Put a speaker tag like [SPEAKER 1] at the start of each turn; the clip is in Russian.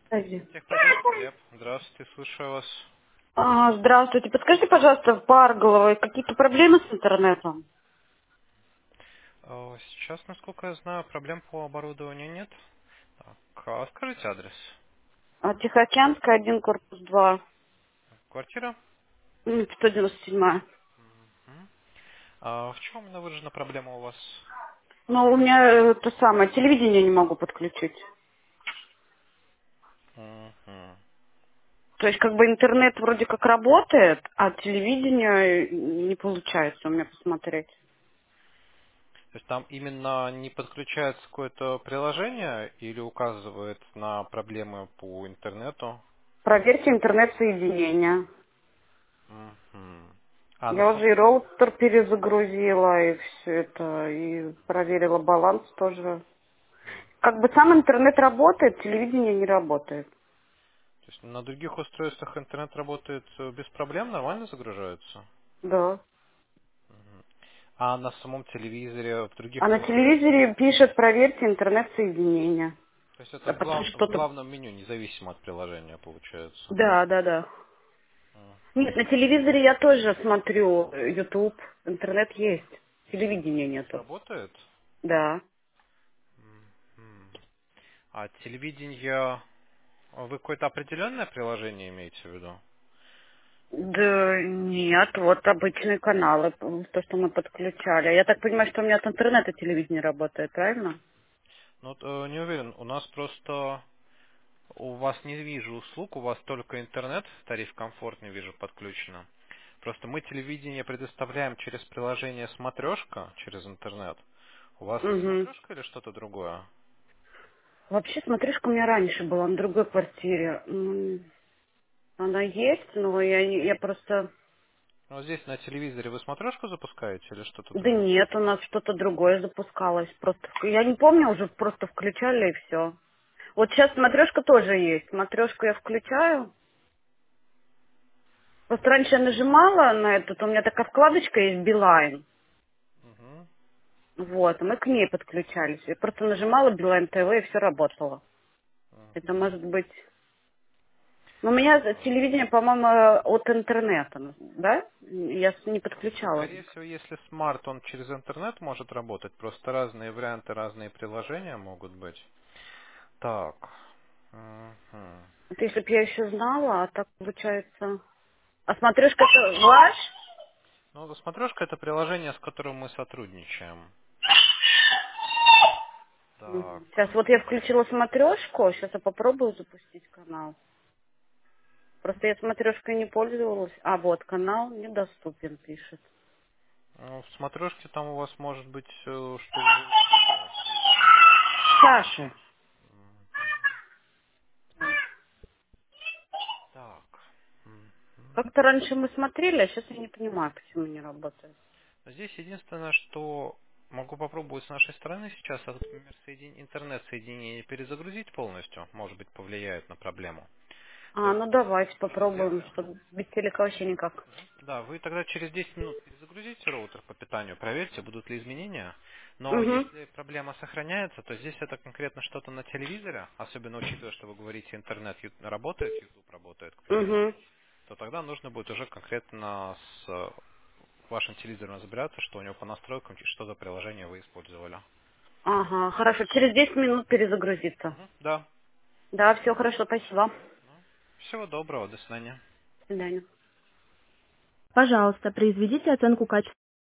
[SPEAKER 1] Подожди.
[SPEAKER 2] Техподдержка, Глеб. Здравствуйте, слушаю вас.
[SPEAKER 1] Здравствуйте. Подскажите, пожалуйста, в Парголовой какие-то проблемы с интернетом?
[SPEAKER 2] Сейчас, насколько я знаю, проблем по оборудованию нет. Так, скажите адрес.
[SPEAKER 1] Тихоокеанская, 1, корпус 2,
[SPEAKER 2] Квартира?
[SPEAKER 1] 197.
[SPEAKER 2] Мгм. В чем именно выражена проблема у вас?
[SPEAKER 1] Но у меня то самое, телевидение не могу подключить.
[SPEAKER 2] Мгм.
[SPEAKER 1] То есть как бы интернет вроде как работает, а телевидение не получается у меня посмотреть.
[SPEAKER 2] То есть там именно не подключается какое-то приложение или указывает на проблемы по интернету?
[SPEAKER 1] Проверьте интернет-соединение.
[SPEAKER 2] Мгм. А на
[SPEAKER 1] Я
[SPEAKER 2] самом
[SPEAKER 1] уже и роутер перезагрузила, и все это, и проверила баланс тоже. Как бы сам интернет работает, телевидение не работает.
[SPEAKER 2] То есть на других устройствах интернет работает без проблем, нормально загружается?
[SPEAKER 1] Да.
[SPEAKER 2] Мгм. А на самом телевизоре, в
[SPEAKER 1] А
[SPEAKER 2] других
[SPEAKER 1] на телевизоре пишет проверьте интернет-соединение.
[SPEAKER 2] То есть это
[SPEAKER 1] А потом
[SPEAKER 2] в
[SPEAKER 1] что-то...
[SPEAKER 2] главном меню, независимо от приложения, получается.
[SPEAKER 1] Да, да, да. Нет,
[SPEAKER 2] Мгм.
[SPEAKER 1] на телевизоре я тоже смотрю YouTube. Интернет есть. Телевидения
[SPEAKER 2] То есть
[SPEAKER 1] нету.
[SPEAKER 2] работает?
[SPEAKER 1] Да.
[SPEAKER 2] Мгм. А телевидение, вы какое-то определенное приложение имеете в виду?
[SPEAKER 1] Да нет, вот обычные каналы, то, что мы подключали. Я так понимаю, что у меня от интернета телевидение работает, правильно?
[SPEAKER 2] Ну, вот, не уверен, у нас просто, у вас не вижу услуг, у вас только интернет, тариф комфорт не вижу подключено. Просто мы телевидение предоставляем через приложение «Смотрешка», через интернет. У вас
[SPEAKER 1] Угу.
[SPEAKER 2] «Смотрешка» или что-то другое?
[SPEAKER 1] Вообще, смотришка у меня раньше была на другой квартире. Она есть, но я просто...
[SPEAKER 2] Ну, здесь на телевизоре вы «Смотрешку» запускаете или что-то
[SPEAKER 1] Да
[SPEAKER 2] другое?
[SPEAKER 1] нет, у нас что-то другое запускалось. Просто я не помню, уже просто включали и все. Вот сейчас смотрешка тоже есть. Смотрешку я включаю. Просто раньше я нажимала на этот, у меня такая вкладочка есть Билайн.
[SPEAKER 2] Мгм.
[SPEAKER 1] Вот, и мы к ней подключались. Я просто нажимала Билайн ТВ и все работало. Это может быть... Ну, у меня телевидение, по-моему, от интернета, да? Я не подключала.
[SPEAKER 2] Скорее всего, если смарт, он через интернет может работать, просто разные варианты, разные приложения могут быть. Так. Мгм.
[SPEAKER 1] Вот если бы я еще знала, а так получается... А смотрешка это ваш?
[SPEAKER 2] Ну, смотрешка это приложение, с которым мы сотрудничаем. Так.
[SPEAKER 1] Сейчас вот я включила смотрешку, сейчас я попробую запустить канал. Просто я смотрешкой не пользовалась. А вот канал недоступен, пишет.
[SPEAKER 2] Ну, в смотрешке там у вас может быть, что за услуга у вас есть.
[SPEAKER 1] Саша.
[SPEAKER 2] Так. Мгм.
[SPEAKER 1] Как-то раньше мы смотрели, а сейчас я не понимаю, почему не работает.
[SPEAKER 2] Здесь единственное, что могу попробовать с нашей стороны сейчас, например, интернет-соединение перезагрузить полностью, может быть, повлияет на проблему. То есть
[SPEAKER 1] Ну давайте
[SPEAKER 2] через
[SPEAKER 1] попробуем, чтобы без телека вообще никак.
[SPEAKER 2] Да, вы тогда через 10 минут перезагрузите роутер по питанию, проверьте, будут ли изменения. Но
[SPEAKER 1] Угу,
[SPEAKER 2] если проблема сохраняется, то здесь это конкретно что-то на телевизоре, особенно учитывая, что вы говорите, интернет работает, YouTube работает, к примеру,
[SPEAKER 1] угу.
[SPEAKER 2] то тогда нужно будет уже конкретно с вашим телевизором разбираться, что у него по настройкам, что за приложение вы использовали.
[SPEAKER 1] Ага, хорошо. Через 10 минут перезагрузится.
[SPEAKER 2] Мгм, да.
[SPEAKER 1] Да, все хорошо, спасибо.
[SPEAKER 2] Всего доброго, до свидания.
[SPEAKER 1] До свидания. Пожалуйста, произведите оценку качества.